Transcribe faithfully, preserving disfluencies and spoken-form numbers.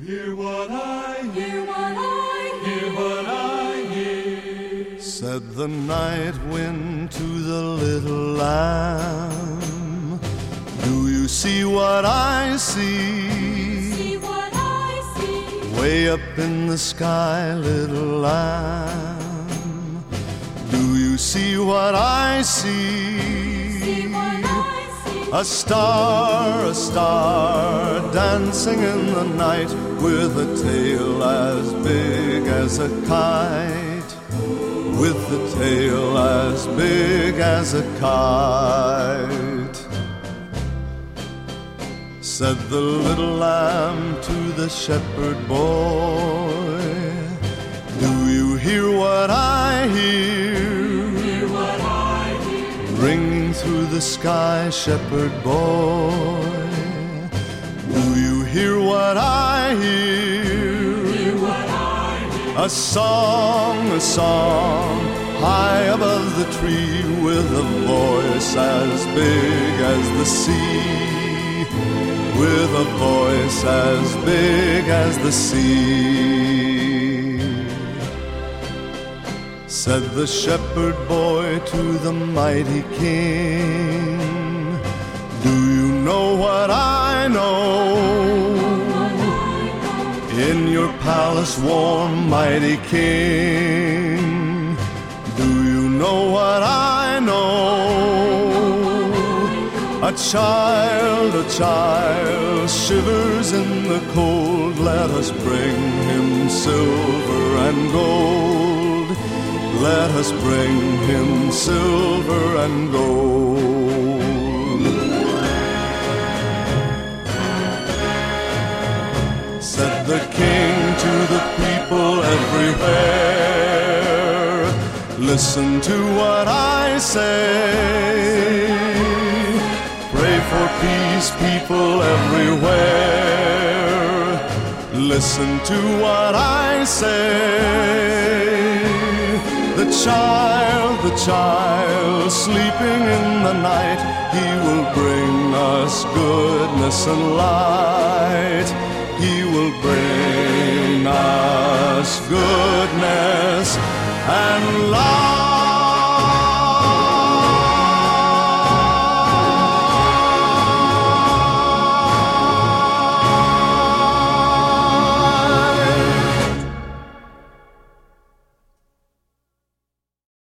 hear what I hear, what I hear, what I hear? Said the night wind to the little lamb, do you see what I see? See what I see? Way up in the sky, little lamb, do you see what I see? See what I see? A star, a star, dancing in the night with a tail as big as a kite, with a tail as big as a kite. Said the little lamb to the shepherd boy, do you hear what I hear? Hear what I hear? Ringing through the sky, shepherd boy, do you hear what I hear? Hear what I hear? A song, a song, high above the tree, with a voice as big as the sea, with a voice as big as the sea. Said the shepherd boy to the mighty king, do you know what I know? In your palace warm, mighty king, do you know what I know? A child, a child shivers in the cold, let us bring him silver and gold, let us bring him silver and gold. Said the king to the people everywhere, listen to what I say. Pray for peace, people everywhere, listen to what I say. The child, the child sleeping in the night, he will bring us goodness and light. He will bring us goodness and light.